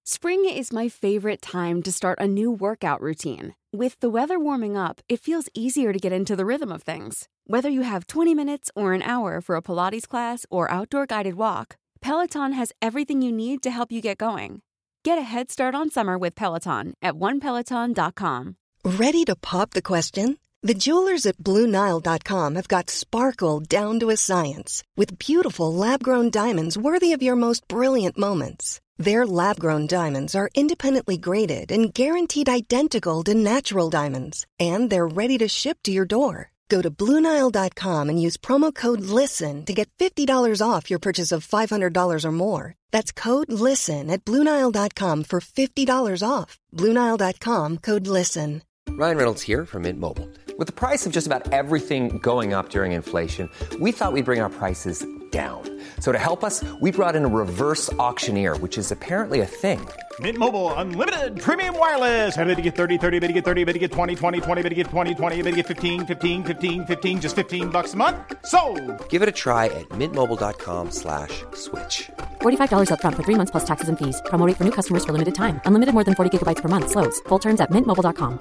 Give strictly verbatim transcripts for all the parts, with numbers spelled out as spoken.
Spring is my favorite time to start a new workout routine. With the weather warming up, it feels easier to get into the rhythm of things. Whether you have twenty minutes or an hour for a Pilates class or outdoor guided walk, Peloton has everything you need to help you get going. Get a head start on summer with Peloton at one peloton dot com. Ready to pop the question? The jewelers at Blue Nile dot com have got sparkle down to a science with beautiful lab-grown diamonds worthy of your most brilliant moments. Their lab-grown diamonds are independently graded and guaranteed identical to natural diamonds, and they're ready to ship to your door. Go to Blue Nile dot com and use promo code LISTEN to get fifty dollars off your purchase of five hundred dollars or more. That's code LISTEN at Blue Nile dot com for fifty dollars off. Blue Nile dot com, code LISTEN. Ryan Reynolds here from Mint Mobile. With the price of just about everything going up during inflation, we thought we'd bring our prices down. So to help us, we brought in a reverse auctioneer, which is apparently a thing. Mint Mobile Unlimited Premium Wireless. How to get thirty, thirty, how to get thirty, how to get twenty, twenty, twenty, how to get twenty, twenty, how to get fifteen, fifteen, fifteen, fifteen, just fifteen bucks a month? Sold! Give it a try at mintmobile.com slash switch. forty-five dollars up front for three months plus taxes and fees. Promo rate for new customers for limited time. Unlimited more than forty gigabytes per month. Slows full terms at mint mobile dot com.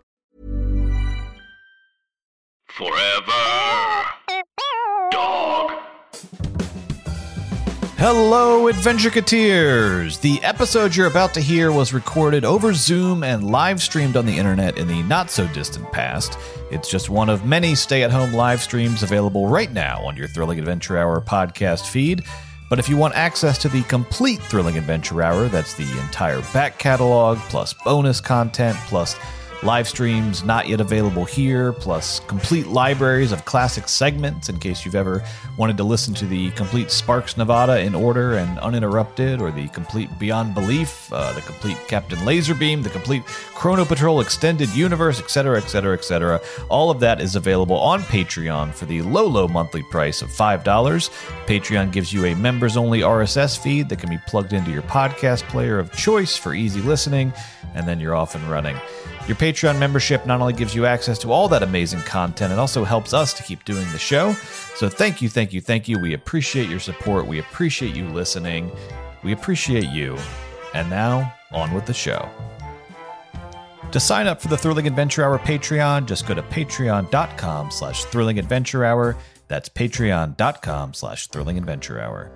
Forever Dog. Hello, Adventureketeers! The episode you're about to hear was recorded over Zoom and live streamed on the internet in the not-so-distant past. It's just one of many stay-at-home live streams available right now on your Thrilling Adventure Hour podcast feed. But if you want access to the complete Thrilling Adventure Hour, that's the entire back catalog, plus bonus content, plus live streams not yet available here, plus complete libraries of classic segments in case you've ever wanted to listen to the complete Sparks Nevada in order and uninterrupted, or the complete Beyond Belief, uh, the complete Captain Laserbeam, the complete Chrono Patrol Extended Universe, et cetera, et cetera, et cetera. All of that is available on Patreon for the low, low monthly price of five dollars. Patreon gives you a members-only R S S feed that can be plugged into your podcast player of choice for easy listening, and then you're off and running. Your Patreon membership not only gives you access to all that amazing content, it also helps us to keep doing the show. So thank you, thank you, thank you. We appreciate your support. We appreciate you listening. We appreciate you. And now, on with the show. To sign up for the Thrilling Adventure Hour Patreon, just go to patreon.com slash Thrilling Adventure Hour. That's patreon.com slash Thrilling Adventure Hour.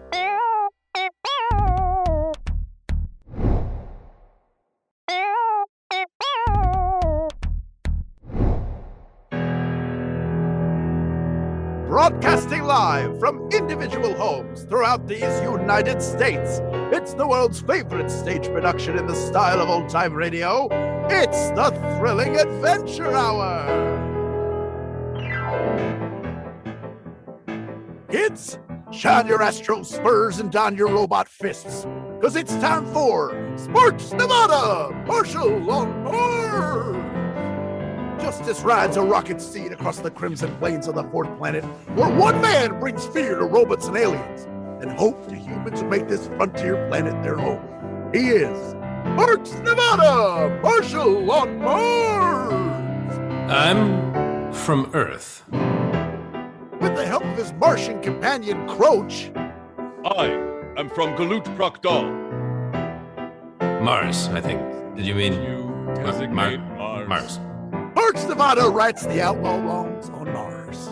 Broadcasting live from individual homes throughout these United States, it's the world's favorite stage production in the style of old-time radio. It's the Thrilling Adventure Hour! Kids, shine your Astro Spurs and don your robot fists, because it's time for Sparks Nevada, Marshall on Mars! Justice rides a rocket steed across the crimson plains of the fourth planet, where one man brings fear to robots and aliens, and hope to humans who make this frontier planet their home. He is Sparks Nevada, Marshall on Mars! I'm from Earth. With the help of his Martian companion, Croach. I am from Galut Prokdal. Mars, I think. Did you mean... You designate Mar- Mars. Mars. Sparks Nevada writes the outlaw wrongs on Mars.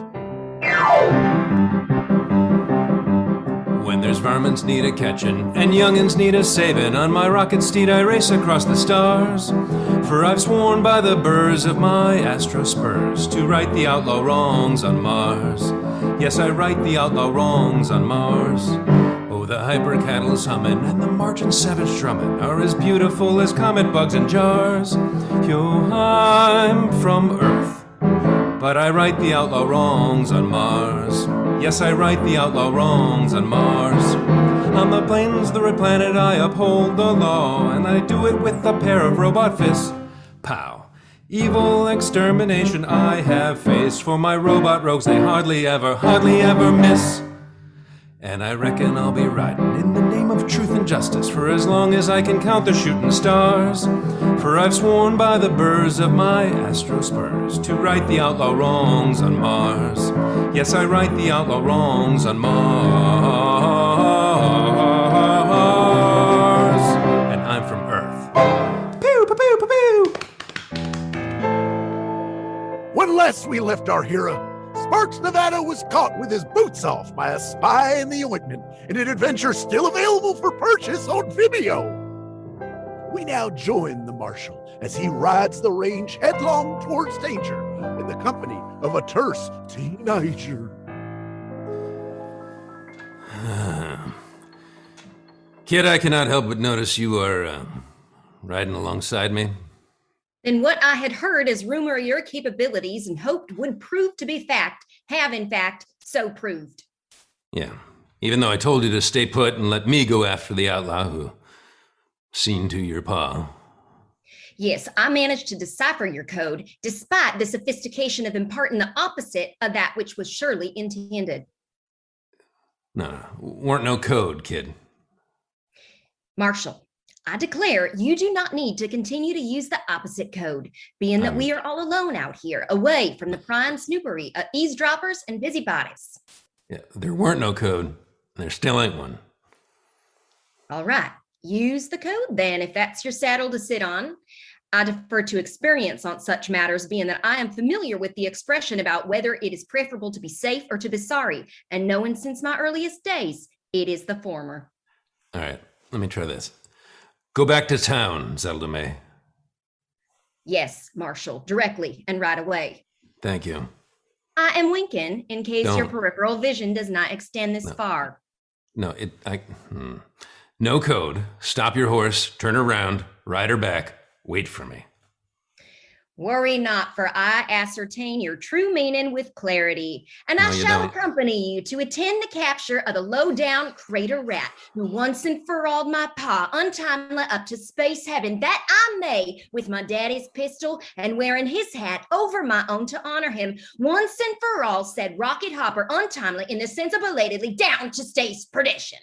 When there's varmints need a catchin' and young'uns need a savin', on my rocket steed I race across the stars. For I've sworn by the burrs of my Astro Spurs to right the outlaw wrongs on Mars. Yes, I right the outlaw wrongs on Mars. Oh, the hyper cattle's hummin' and the marching savage drummin' are as beautiful as comet bugs in jars. Yo, I'm from Earth, but I right the outlaw wrongs on Mars. Yes, I right the outlaw wrongs on Mars. On the plains, the red planet, I uphold the law, and I do it with a pair of robot fists. Pow. Evil extermination I have faced, for my robot rogues they hardly ever, hardly ever miss. And I reckon I'll be riding in the name of truth and justice for as long as I can count the shooting stars. For I've sworn by the burrs of my Astro Spurs to right the outlaw wrongs on Mars. Yes, I right the outlaw wrongs on Mars. And I'm Unless we left our hero, Sparks Nevada was caught with his boots off by a spy in the ointment in an adventure still available for purchase on Vimeo. We now join the Marshal as he rides the range headlong towards danger in the company of a terse teenager. Kid, I cannot help but notice you are uh, riding alongside me. Then what I had heard as rumor of your capabilities and hoped would prove to be fact, have in fact so proved. Yeah, even though I told you to stay put and let me go after the outlaw who seen to your pa. Yes, I managed to decipher your code, despite the sophistication of imparting the opposite of that which was surely intended. No, no, weren't no code, kid. Marshal, I declare you do not need to continue to use the opposite code, being that um, we are all alone out here, away from the prime snoopery of eavesdroppers and busybodies. Yeah, there weren't no code. There still ain't one. All right, use the code then, if that's your saddle to sit on. I defer to experience on such matters, being that I am familiar with the expression about whether it is preferable to be safe or to be sorry, and knowing since my earliest days, it is the former. All right, let me try this. Go back to town, Zeldame. Yes, Marshal, directly and right away. Thank you. I am winking in case Don't. your peripheral vision does not extend this No. far. No, it, I, hmm. No code. Stop your horse, turn around, ride her back, wait for me. Worry not, for I ascertain your true meaning with clarity, and No, I you shall don't. accompany you to attend the capture of the low-down crater rat, who once and for all my pa untimely up to space heaven, that I may, with my daddy's pistol and wearing his hat over my own to honor him, once and for all said rocket hopper untimely in the sense of belatedly down to state's perdition.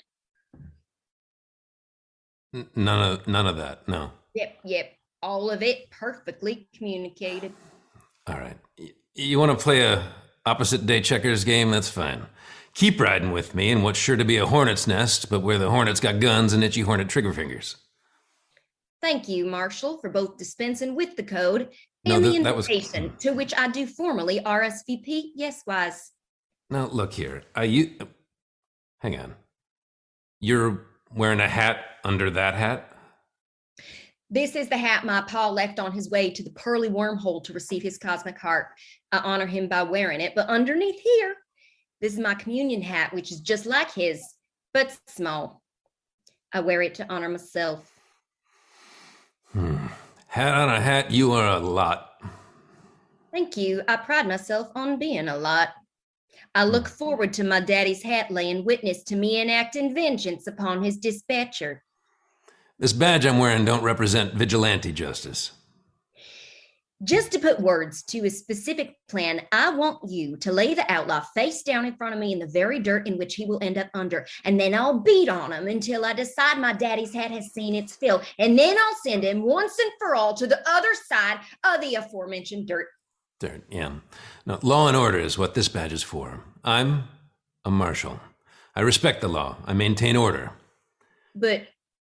N- None of, none of that, no. Yep, yep. All of it perfectly communicated. All right. Y- You want to play a opposite day checkers game? That's fine. Keep riding with me in what's sure to be a hornet's nest, but where the hornet's got guns and itchy hornet trigger fingers. Thank you, Marshal, for both dispensing with the code No, and the that- that was- invitation, to which I do formally R S V P. Yes, wise. Now, look here. I you hang on. You're wearing a hat under that hat? This is the hat my pa left on his way to the pearly wormhole to receive his cosmic heart. I honor him by wearing it, but underneath here, this is my communion hat, which is just like his, but small. I wear it to honor myself. Hmm. Hat on a hat, you are a lot. Thank you. I pride myself on being a lot. I look forward to my daddy's hat laying witness to me enacting vengeance upon his dispatcher. This badge I'm wearing don't represent vigilante justice. Just to put words to a specific plan, I want you to lay the outlaw face down in front of me in the very dirt in which he will end up under, and then I'll beat on him until I decide my daddy's hat has seen its fill, and then I'll send him once and for all to the other side of the aforementioned dirt. Dirt, yeah. No, law and order is what this badge is for. I'm a marshal. I respect the law. I maintain order. But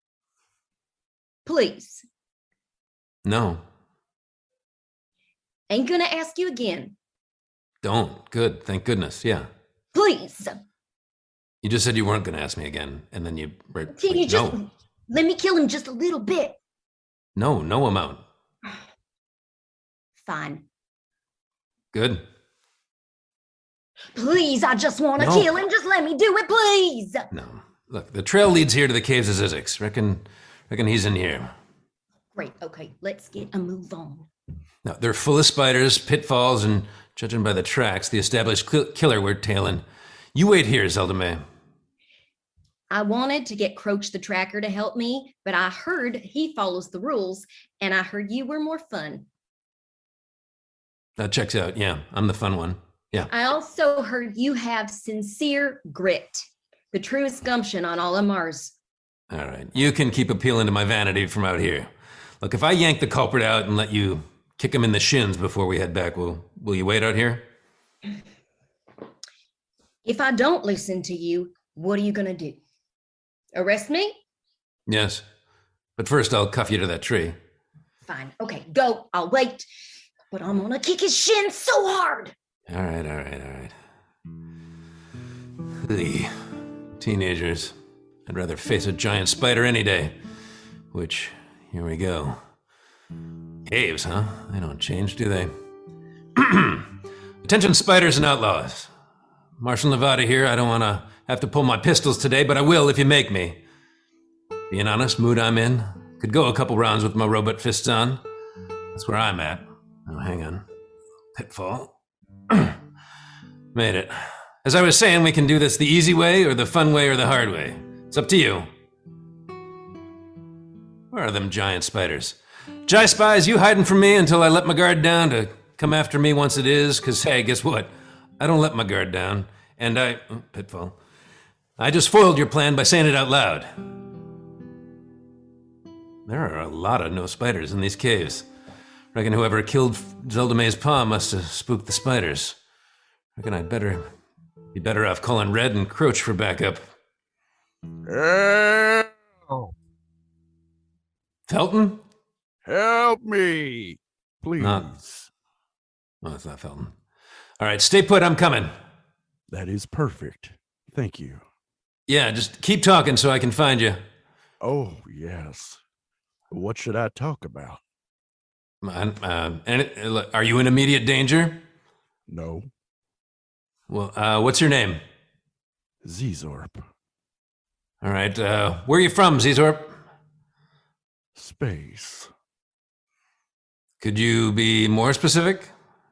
please, No, ain't gonna ask you again. don't. Good. Thank goodness. Yeah. Please, You just said you weren't going to ask me again, and then you... Right, can you wait, just no. let me kill him just a little bit? No, no amount. Fine. Good. Please, I just want to No. kill him. Just let me do it, please. No. Look, the trail leads here to the caves of Zizix. Reckon, reckon he's in here. Great. Okay, let's get a move on. Now, they're full of spiders, pitfalls, and judging by the tracks, the established cl- killer we're tailing. You wait here, Zeldame. I wanted to get Croach the Tracker to help me, but I heard he follows the rules, and I heard you were more fun. That checks out. Yeah, I'm the fun one. Yeah. I also heard you have sincere grit, the truest gumption on all of Mars. All right. You can keep appealing to my vanity from out here. Look, if I yank the culprit out and let you kick him in the shins before we head back, will will you wait out here? If I don't listen to you, what are you going to do? Arrest me? Yes. But first, I'll cuff you to that tree. Fine. Okay, go. I'll wait. but I'm gonna kick his shins so hard. All right, all right, all right. Ugh. Teenagers. I'd rather face a giant spider any day. Which, here we go. Caves, huh? They don't change, do they? Attention, spiders and outlaws. Marshal Nevada here. I don't want to have to pull my pistols today, but I will if you make me. Being honest, mood I'm in. Could go a couple rounds with my robot fists on. That's where I'm at. Oh, hang on. Pitfall. Made it. As I was saying, we can do this the easy way or the fun way or the hard way. It's up to you. Where are them giant spiders? Jai Spies, you hiding from me until I let my guard down to come after me once it is? Because, hey, guess what? I don't let my guard down. And I... Oh, pitfall. I just foiled your plan by saying it out loud. There are a lot of no spiders in these caves. Reckon whoever killed Zelda May's pa must have spooked the spiders. Reckon I'd better be better off calling Red and Croach for backup. Help! Felton? Help me, please. Not. Oh, it's not Felton. All right, stay put. I'm coming. That is perfect. Thank you. Yeah, just keep talking so I can find you. Oh, yes. What should I talk about? Uh, uh, and, uh, are you in immediate danger? No. Well, uh, what's your name? Zizorp. All right, uh, where are you from, Zizorp? Space. Could you be more specific?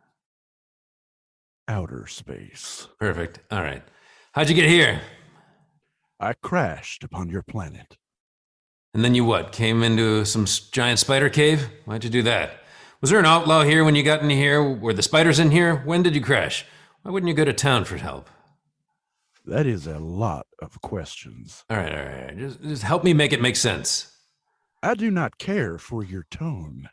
Outer space. Perfect. All right. How'd you get here? I crashed upon your planet. And then you what? Came into some giant spider cave? Why'd you do that? Was there an outlaw here when you got in here? Were the spiders in here? When did you crash? Why wouldn't you go to town for help? That is a lot of questions. All right, all right. All right. Just, just help me make it make sense. I do not care for your tone.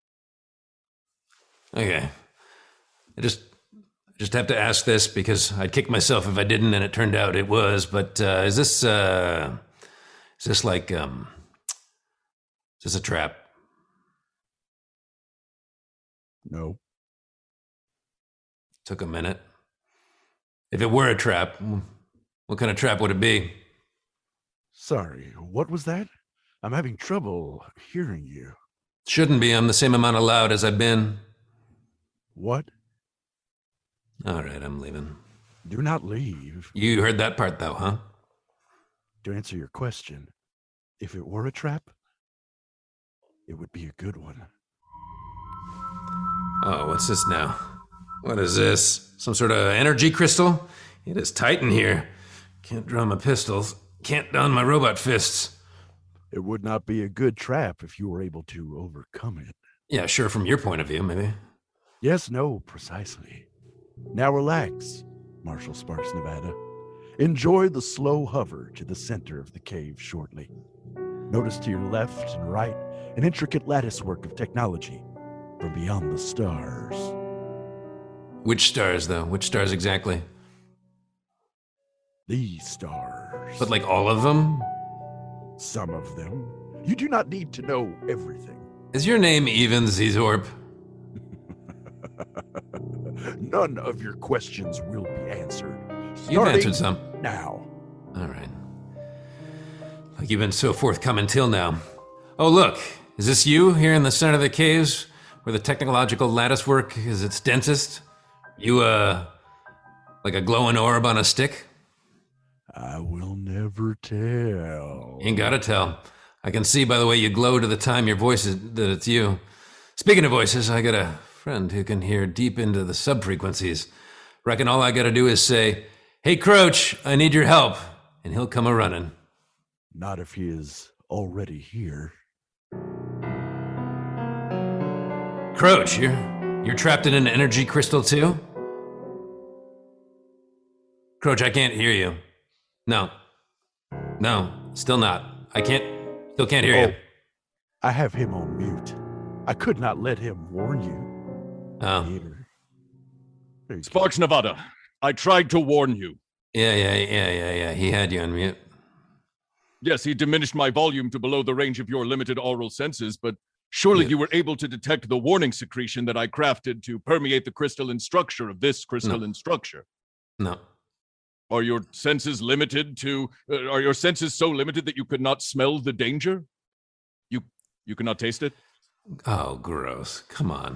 Okay. I just just have to ask this because I'd kick myself if I didn't, and it turned out it was. But uh, is this uh, is this like um, is this a trap? No. Took a minute. If it were a trap, what kind of trap would it be? Sorry, what was that? I'm having trouble hearing you. Shouldn't be. I'm the same amount of loud as I've been. What? All right, I'm leaving. Do not leave. You heard that part, though, huh? To answer your question, if it were a trap, it would be a good one. Oh, what's this now? What is this? Some sort of energy crystal? It is tight in here. Can't draw my pistols. Can't don my robot fists. It would not be a good trap if you were able to overcome it. Yeah, sure, from your point of view, maybe. Yes, no, precisely. Now relax, Marshal Sparks, Nevada. Enjoy the slow hover to the center of the cave shortly. Notice to your left and right an intricate lattice work of technology from beyond the stars. Which stars, though? Which stars exactly? These stars. But like all of them? Some of them. You do not need to know everything. Is your name even Zizorp? None of your questions will be answered. You've answered some. Now. All right. Like you've been so forthcoming till now. Oh, look. Is this you here in the center of the caves where the technological lattice work is its densest? You, uh, like a glowing orb on a stick? I will never tell. Ain't gotta tell. I can see by the way you glow to the time your voice is that it's you. Speaking of voices, I got a friend who can hear deep into the subfrequencies. Reckon all I gotta do is say, "Hey, Croach, I need your help," and he'll come a-running. Not if he is already here. Croach, you're, you're trapped in an energy crystal too? Croach, I can't hear you. No. No, still not. I can't, still can't hear oh, you. I have him on mute. I could not let him warn you. Oh. Here. Here Sparks, Nevada, I tried to warn you. Yeah, yeah, yeah, yeah, yeah. He had you on mute. Yes, he diminished my volume to below the range of your limited aural senses, but Surely Yeah. you were able to detect the warning secretion that I crafted to permeate the crystalline structure of this crystalline structure. No. Are your senses limited to, uh, are your senses so limited that you could not smell the danger? You, you cannot taste it? Oh, gross. Come on.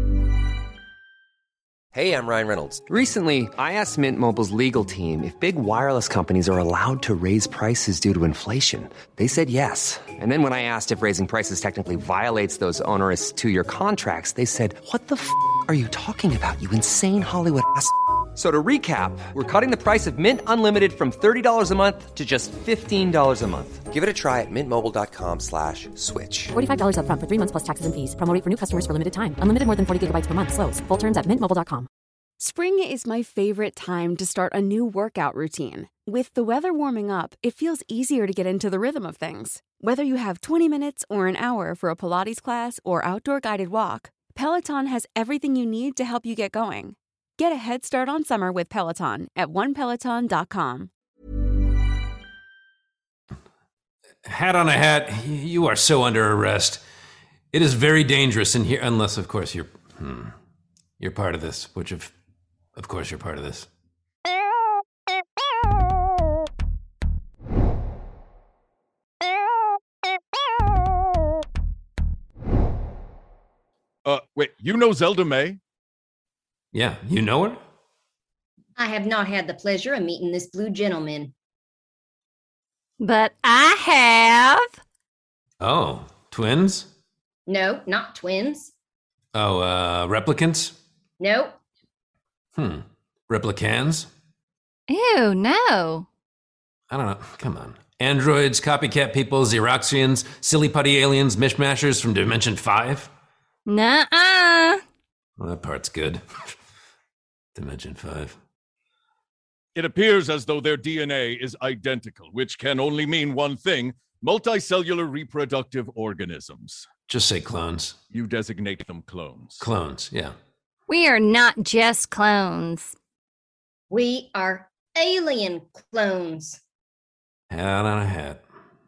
Hey, I'm Ryan Reynolds. Recently, I asked Mint Mobile's legal team if big wireless companies are allowed to raise prices due to inflation. They said yes. And then when I asked if raising prices technically violates those onerous two-year contracts, they said, what the f*** are you talking about, you insane Hollywood ass f- So to recap, we're cutting the price of Mint Unlimited from thirty dollars a month to just fifteen dollars a month. Give it a try at mintmobile.com slash switch. forty-five dollars up front for three months plus taxes and fees. Promo rate for new customers for limited time. Unlimited more than forty gigabytes per month. Slows full terms at mint mobile dot com. Spring is my favorite time to start a new workout routine. With the weather warming up, it feels easier to get into the rhythm of things. Whether you have twenty minutes or an hour for a Pilates class or outdoor guided walk, Peloton has everything you need to help you get going. Get a head start on summer with Peloton at one peloton dot com. Hat on a hat, you are so under arrest. It is very dangerous in here, unless, of course, you're hmm, you're part of this, which, of, of course, you're part of this. Uh, wait, you know Zelda May? Yeah, you know her? I have not had the pleasure of meeting this blue gentleman. But I have. Oh, twins? No, not twins. Oh, uh, replicants? No. Hmm. Replicans? Ew, no. I don't know. Come on. Androids, copycat people, Xeroxians, silly putty aliens, mishmashers from Dimension five? Nuh-uh. Well, that part's good. Dimension five. It appears as though their D N A is identical, which can only mean one thing: multicellular reproductive organisms. Just say clones. You designate them clones. Clones, yeah. We are not just clones. We are alien clones. Hat on a hat.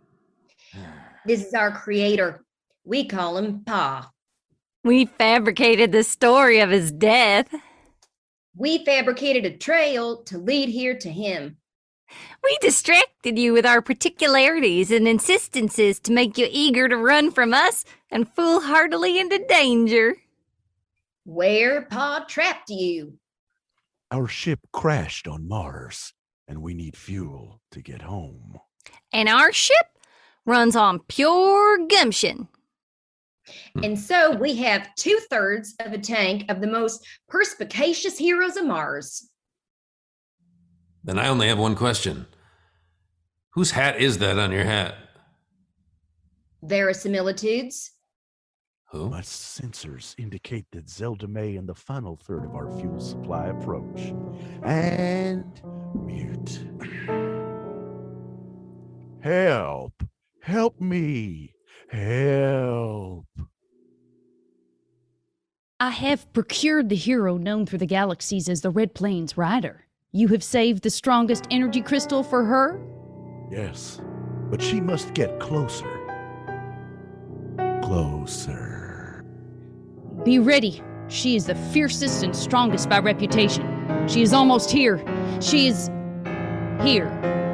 This is our creator. We call him Pa. We fabricated the story of his death. We fabricated a trail to lead here to him. We distracted you with our particularities and insistences to make you eager to run from us and foolhardily into danger. Where Pa trapped you. Our ship crashed on Mars, and we need fuel to get home. And our ship runs on pure gumption. And so we have two-thirds of a tank of the most perspicacious heroes of Mars. Then I only have one question. Whose hat is that on your hat? Verisimilitudes. Who? My sensors indicate that Zelda May and the final third of our fuel supply approach. And mute. Help! Help me! Help! I have procured the hero known through the galaxies as the Red Plains Rider. You have saved the strongest energy crystal for her? Yes, but she must get closer. Closer. Be ready. She is the fiercest and strongest by reputation. She is almost here. She is here.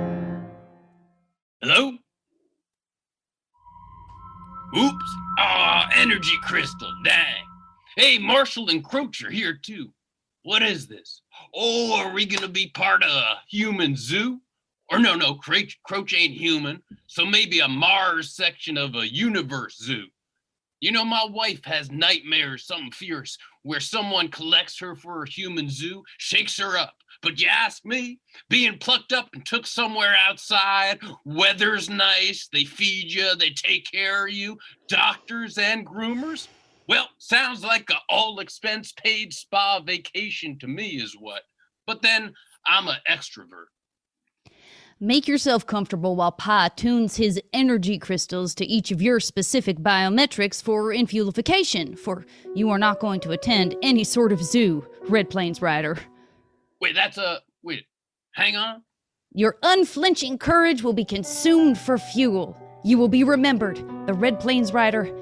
Hello? Oops. Ah, energy crystal. Dang. Hey, Marshall and Croach are here too. What is this? Oh, are we gonna be part of a human zoo? Or no, no, Croach, Croach ain't human. So maybe a Mars section of a universe zoo. You know, my wife has nightmares, something fierce, where someone collects her for a human zoo, shakes her up. But you ask me, being plucked up and took somewhere outside, weather's nice, they feed you, they take care of you, doctors and groomers. Well, sounds like a all-expense-paid spa vacation to me is what. But then I'm an extrovert. Make yourself comfortable while Pa tunes his energy crystals to each of your specific biometrics for infuelification, for you are not going to attend any sort of zoo, Red Plains Rider. Wait, that's a... Wait, hang on. Your unflinching courage will be consumed for fuel. You will be remembered, the Red Plains Rider,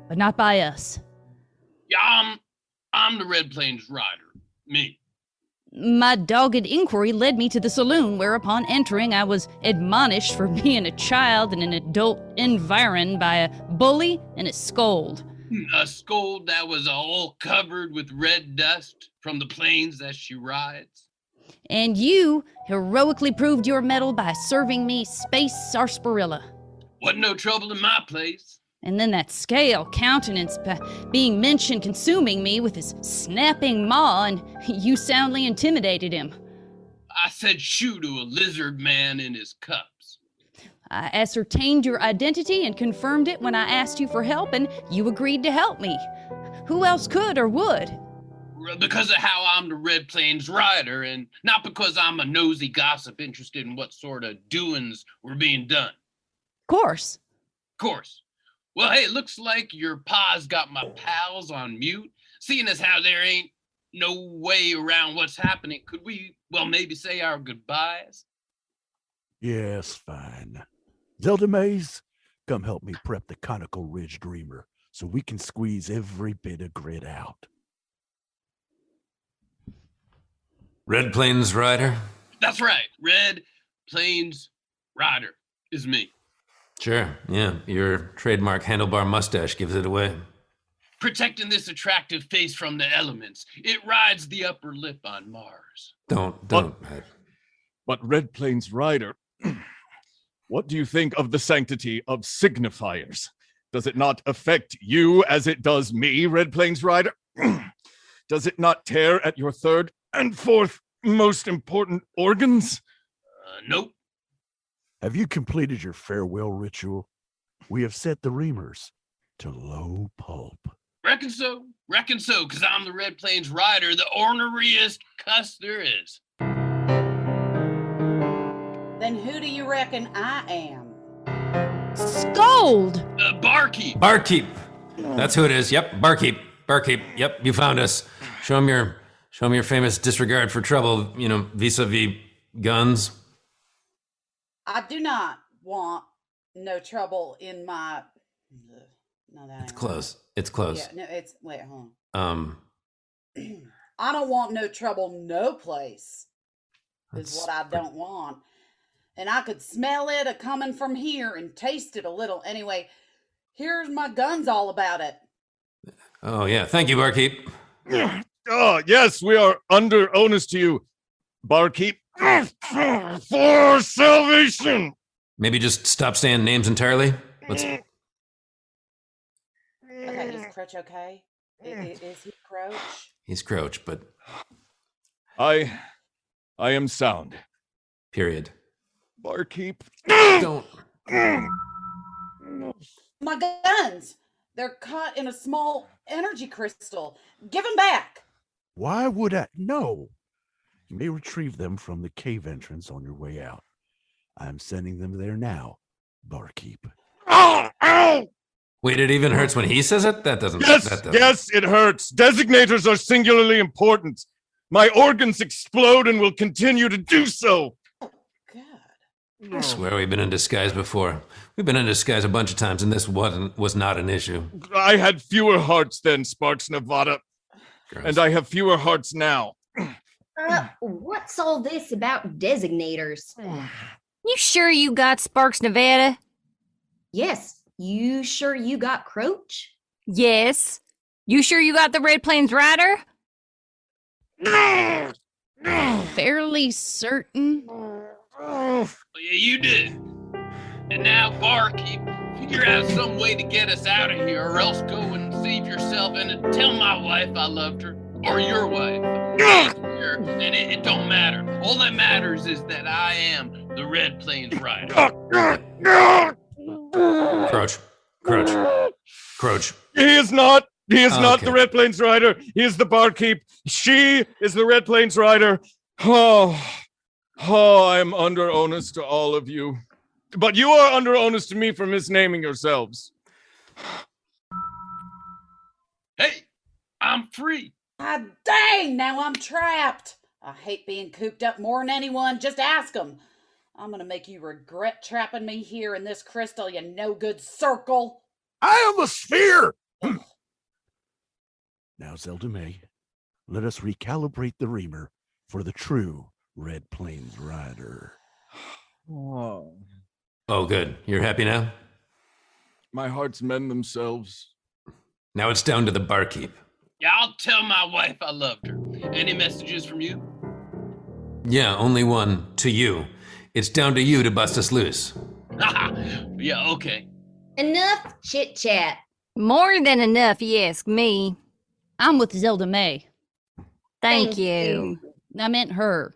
but not by us. Yeah, I'm, I'm the Red Plains Rider. Me. My dogged inquiry led me to the saloon, where upon entering I was admonished for being a child in an adult environ by a bully and a scold. A scold that was all covered with red dust from the plains that she rides. And you heroically proved your mettle by serving me space sarsaparilla. Wasn't no trouble in my place. And then that scale countenance p- being mentioned consuming me with his snapping maw, and you soundly intimidated him. I said shoo to a lizard man in his cups. I ascertained your identity and confirmed it when I asked you for help, and you agreed to help me. Who else could or would? Because of how I'm the Red Plains Rider, and not because I'm a nosy gossip interested in what sort of doings were being done. Course. Course. Well, hey, it looks like your pa's got my pals on mute. Seeing as how there ain't no way around what's happening, could we, well, maybe say our goodbyes? Yes, fine. Zelda Maze, come help me prep the Conical Ridge Dreamer so we can squeeze every bit of grit out. Red Plains Rider? That's right. Red Plains Rider is me. Sure, yeah. Your trademark handlebar mustache gives it away. Protecting this attractive face from the elements. It rides the upper lip on Mars. Don't, don't. But, but Red Plains Rider, what do you think of the sanctity of signifiers? Does it not affect you as it does me, Red Plains Rider? Does it not tear at your third and fourth most important organs? Uh, nope. Have you completed your farewell ritual? We have set the Reamers to low pulp. Reckon so. Reckon so, because I'm the Red Plains Rider, the orneriest cuss there is. Then who do you reckon I am? Scold! Uh, barkeep. Barkeep. That's who it is. Yep, barkeep. Barkeep. Yep, you found us. Show him your, show him your famous disregard for trouble, you know, vis-a-vis guns. I do not want no trouble in my. No, that It's close. It's close. Yeah, no, it's wait, hold Um, on. I don't want no trouble, no place. Is That's what I don't want, and I could smell it a coming from here and taste it a little. Anyway, here's my guns all about it. oh yeah, thank you, barkeep. Oh, yes, we are under onus to you, barkeep. For salvation. Maybe just stop saying names entirely. Let's. Okay, is Crouch okay? Is, is he Crouch? He's Crouch, but I, I am sound. period. Barkeep. Don't. My guns! They're caught in a small energy crystal. Give them back! Why would I? No. You may retrieve them from the cave entrance on your way out. I'm sending them there now, barkeep. Ow! Ow! Wait, it even hurts when he says it? That doesn't. Yes, that doesn't. yes, it hurts. Designators are singularly important. My organs explode and will continue to do so. I swear we've been in disguise before. We've been in disguise a bunch of times, and this wasn't was not an issue. I had fewer hearts then, Sparks Nevada. Gross. And I have fewer hearts now. Uh, what's all this about designators? You sure you got Sparks, Nevada? Yes, you sure you got Croach? Yes. You sure you got the Red Plains Rider? Fairly certain. Well, yeah, you did. And now, barkeep, figure out some way to get us out of here, or else go and save yourself and tell my wife I loved her, or your wife. And it, it don't matter. All that matters is that I am the Red Plains Rider. Crouch. Crouch. Crouch. He is not. He is Oh, not okay. the Red Plains Rider. He is the barkeep. She is the Red Plains Rider. Oh, oh, I am under onus to all of you. But you are under onus to me for misnaming yourselves. Hey, I'm free. Ah, dang, now I'm trapped. I hate being cooped up more than anyone. Just ask them. I'm gonna make you regret trapping me here in this crystal, you no-good circle. I am the sphere. Now, Zelda May, let us recalibrate the reamer for the true Red Plains rider. Oh. Oh, good. You're happy now? My hearts mend themselves. Now it's down to the barkeep. Yeah, I'll tell my wife I loved her. Any messages from you? Yeah, only one. To you. It's down to you to bust us loose. Yeah, okay. Enough chit-chat. More than enough, you ask me. I'm with Zelda May. Thank, Thank you. you. I meant her.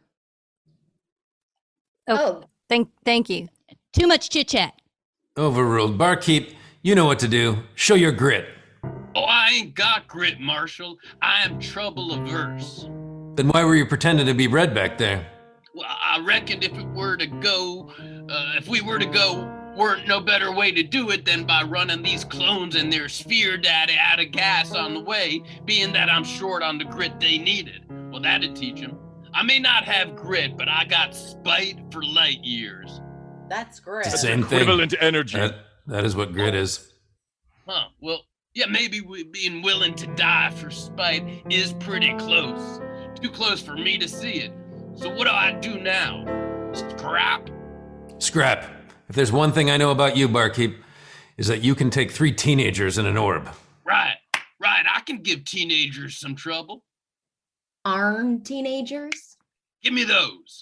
Oh, Oh. thank thank you. Too much chit chat. Overruled. Barkeep, you know what to do. Show your grit. Oh, I ain't got grit, Marshall. I am trouble averse. Then why were you pretending to be red back there? Well, I reckoned if it were to go, uh, if we were to go, weren't no better way to do it than by running these clones and their sphere data out of gas on the way, being that I'm short on the grit they needed. Well, that'd teach them. I may not have grit, but I got spite for light years. That's great. It's the same thing. Equivalent energy. That, that is what grit is. Huh, well, yeah, maybe we being willing to die for spite is pretty close. Too close for me to see it. So what do I do now? Scrap? Scrap. If there's one thing I know about you, barkeep, is that you can take three teenagers in an orb. Right, right. I can give teenagers some trouble. Armed teenagers? Give me those.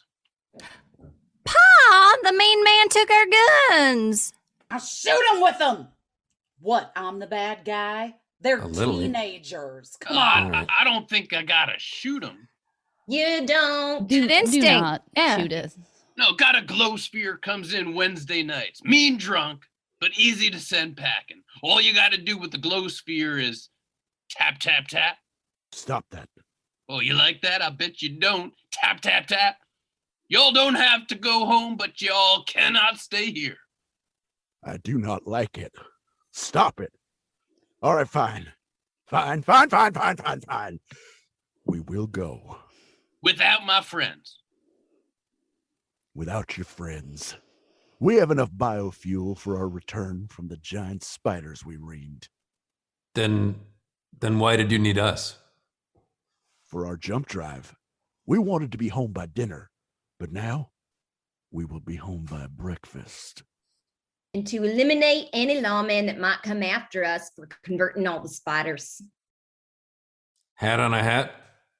Pa, the main man took our guns. I'll shoot him with them. What, I'm the bad guy? They're A little. teenagers. Come Uh, on. I, I don't think I gotta shoot them. You don't. Do, Good do instinct. not Yeah. shoot us. No, got a glow sphere comes in Wednesday nights. Mean drunk, but easy to send packing. All you gotta do with the glow sphere is tap, tap, tap. Stop that. Oh, you like that? I bet you don't. Tap, tap, tap. Y'all don't have to go home, but y'all cannot stay here. I do not like it. Stop it. All right, fine. Fine, fine, fine, fine, fine, fine. We will go. Without my friends. Without your friends. We have enough biofuel for our return from the giant spiders we reamed. Then, then why did you need us? For our jump drive. We wanted to be home by dinner, but now we will be home by breakfast. And to eliminate any lawman that might come after us for converting all the spiders. Hat on a hat?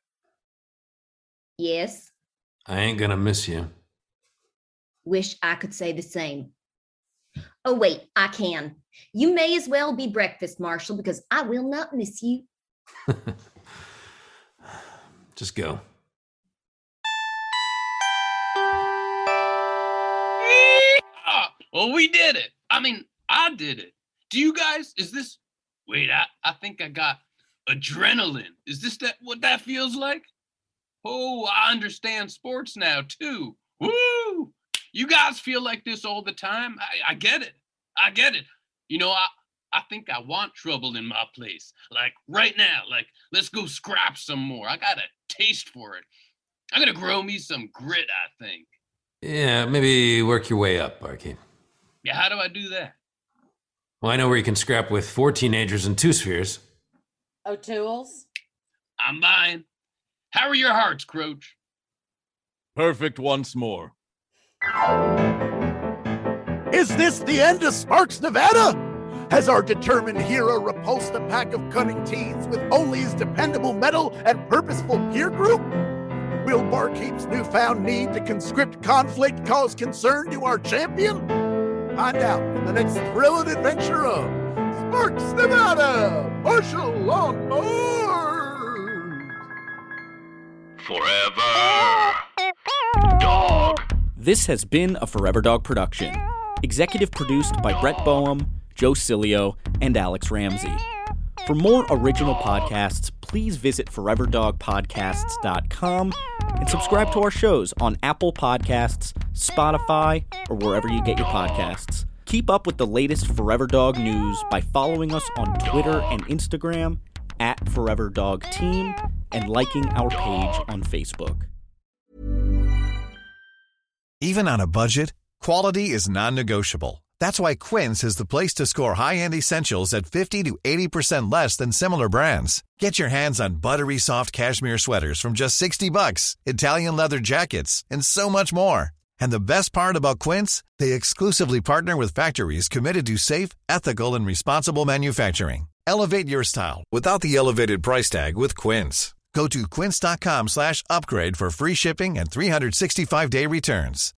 Yes. I ain't gonna miss you. Wish I could say the same. Oh, wait, I can. You may as well be breakfast, Marshall, because I will not miss you. Just go. Ah, well, we did it. I mean, I did it. Do you guys, is this, wait, I, I think I got adrenaline. Is this that what that feels like? Oh, I understand sports now, too. Woo! You guys feel like this all the time? I, I get it. I get it. You know, I, I think I want trouble in my place. Like right now, like let's go scrap some more. I got a taste for it. I'm gonna grow me some grit, I think. Yeah, maybe work your way up, barkeep. Yeah, how do I do that? Well, I know where you can scrap with four teenagers and two spheres. O'Toole's? I'm buying. How are your hearts, Croach? Perfect once more. Is this the end of Sparks, Nevada? Has our determined hero repulsed a pack of cunning teens with only his dependable mettle and purposeful peer group? Will Barkeep's newfound need to conscript conflict cause concern to our champion? Find out in the next thrilling adventure of Sparks, Nevada! Marshall on board! Forever Dog. This has been a Forever Dog production. Executive produced by Brett Boehm, Joe Cilio, and Alex Ramsey. For more original podcasts, please visit forever dog podcasts dot com and subscribe to our shows on Apple Podcasts, Spotify, or wherever you get your podcasts. Keep up with the latest Forever Dog news by following us on Twitter and Instagram at Forever Dog Team and liking our page on Facebook. Even on a budget, quality is non-negotiable. That's why Quince is the place to score high-end essentials at fifty to eighty percent less than similar brands. Get your hands on buttery soft cashmere sweaters from just sixty bucks, Italian leather jackets, and so much more. And the best part about Quince, they exclusively partner with factories committed to safe, ethical, and responsible manufacturing. Elevate your style without the elevated price tag with Quince. Go to quince.com slash upgrade for free shipping and three sixty-five day returns.